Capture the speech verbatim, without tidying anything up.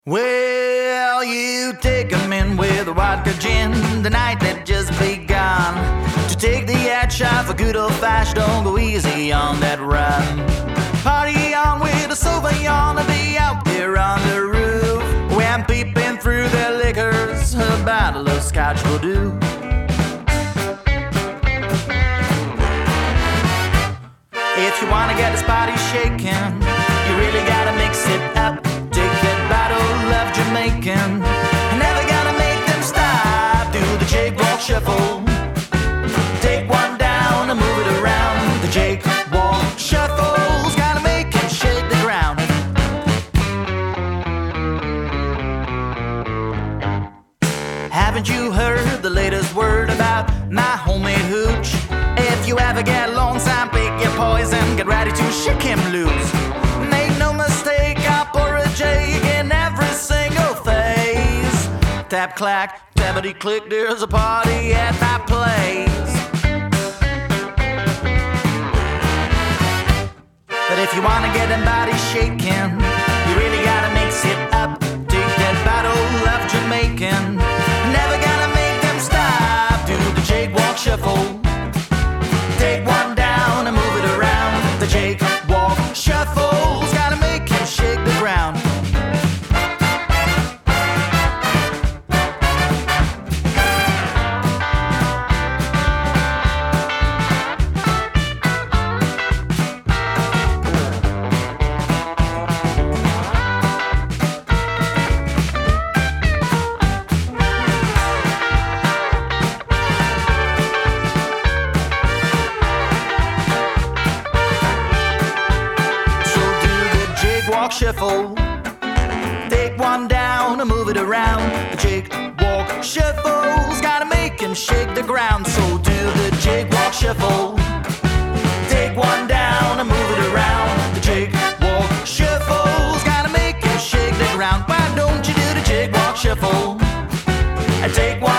Well, you take 'em in with a vodka gin, the night that just begun. To take the edge off a good old fashioned, don't go easy on that run. Party on with a Sauvignon and be out there on the roof. When peeping through their liquors, a bottle of scotch will do. If you wanna get this body shaking, you really gotta mix it up. Take that bottle of Jamaican, never gonna make them stop. Do the Jake Walk Shuffle. Take one down and move it around. The Jake Walk Shuffle's gotta make him shake the ground. Haven't you heard the latest word about my homie Hooch? If you ever get lonesome, pick your poison, get ready to shake him loose. Make no mistake, I pour a Jake in every single phase. Tap, clack, tappity, click, there's a party at that place. But if you wanna get them bodies shaking, you really gotta mix it up. Take that bottle of Jamaican, never gonna make them stop. Do the Jake Walk Shuffle. Take one down and move it around. The Jake Walk Shuffle's gotta make him shake the ground. Walk Shuffle. Take one down and move it around. The Jake Walk Shuffle's gotta make him shake the ground. So do the Jake Walk Shuffle. Take one down and move it around. The Jake Walk Shuffle's gotta make him shake the ground. Why don't you do the Jake Walk Shuffle? And take one